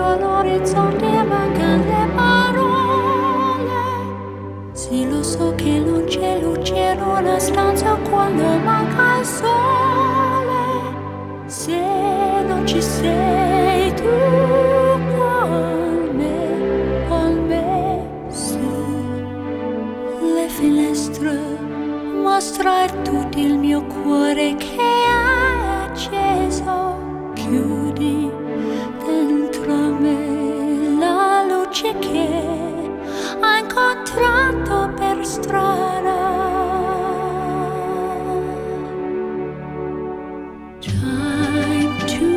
all'orizzonte mancano le parole. Sì, lo so che non c'è luce in una stanza quando manca il sole. Se non ci sei tu con me, su le finestre mostrar tutto il mio cuore che è acceso. Chiudi dentro me la luce che ho incontrato per strada. Time to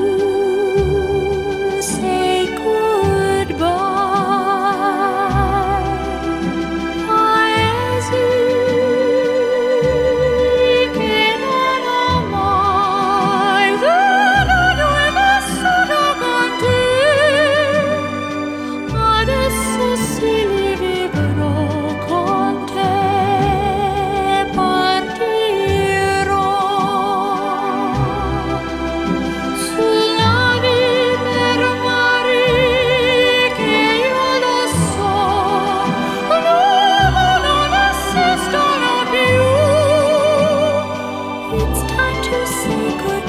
say goodbye. Paesi che non ho mai veduto e vissuto con te. Adesso sì li vivrò con te. Partirò sul navi per mari che io lo so non esistono più. It's time to say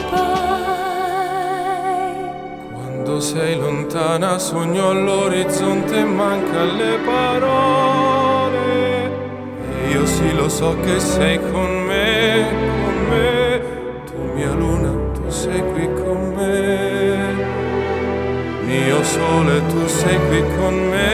goodbye. Quando sei lontana sogno all'orizzonte e manca le parole. E io sì lo so che sei con me, con me. Tu mia luna, tu sei qui con me. Mio sole, tu sei qui con me.